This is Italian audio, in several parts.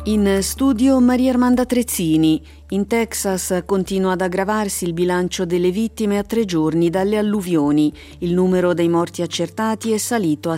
In studio Maria Armanda Trezzini. In Texas continua ad aggravarsi il bilancio delle vittime a 3 giorni dalle alluvioni. Il numero dei morti accertati è salito a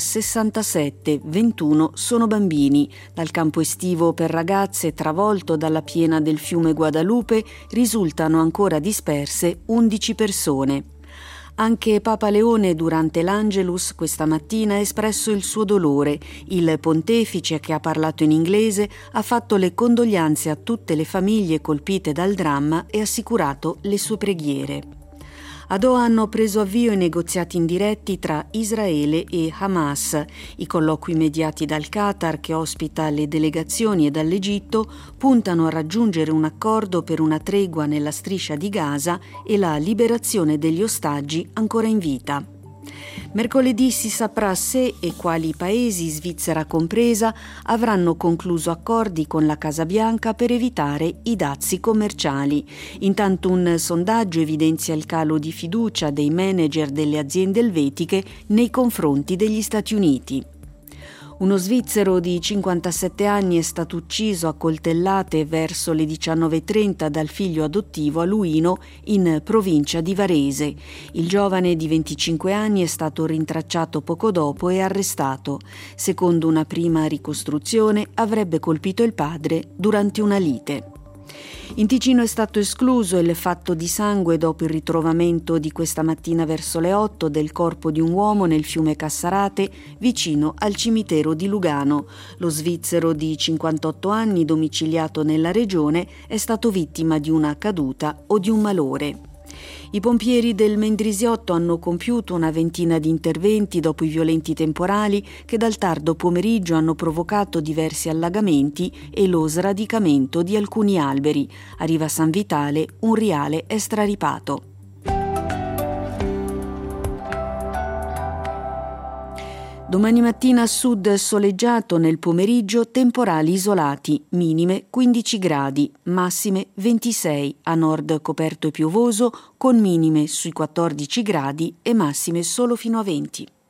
67, 21 sono bambini. Dal campo estivo per ragazze travolto dalla piena del fiume Guadalupe risultano ancora disperse 11 persone. Anche Papa Leone durante l'Angelus questa mattina ha espresso il suo dolore. Il pontefice, che ha parlato in inglese, ha fatto le condoglianze a tutte le famiglie colpite dal dramma e assicurato le sue preghiere. A Doha hanno preso avvio i negoziati indiretti tra Israele e Hamas. I colloqui mediati dal Qatar, che ospita le delegazioni, e dall'Egitto puntano a raggiungere un accordo per una tregua nella striscia di Gaza e la liberazione degli ostaggi ancora in vita. Mercoledì si saprà se e quali paesi, Svizzera compresa, avranno concluso accordi con la Casa Bianca per evitare i dazi commerciali. Intanto un sondaggio evidenzia il calo di fiducia dei manager delle aziende elvetiche nei confronti degli Stati Uniti. Uno svizzero di 57 anni è stato ucciso a coltellate verso le 19:30 dal figlio adottivo a Luino, in provincia di Varese. Il giovane di 25 anni è stato rintracciato poco dopo e arrestato. Secondo una prima ricostruzione, avrebbe colpito il padre durante una lite. In Ticino è stato escluso il fatto di sangue dopo il ritrovamento di questa mattina verso le 8 del corpo di un uomo nel fiume Cassarate, vicino al cimitero di Lugano. Lo svizzero di 58 anni, domiciliato nella regione, è stato vittima di una caduta o di un malore. I pompieri del Mendrisiotto hanno compiuto una ventina di interventi dopo i violenti temporali che dal tardo pomeriggio hanno provocato diversi allagamenti e lo sradicamento di alcuni alberi. A Riva San Vitale un riale è straripato. Domani mattina a sud soleggiato, nel pomeriggio temporali isolati, minime 15 gradi, massime 26, a nord coperto e piovoso con minime sui 14 gradi e massime solo fino a 20.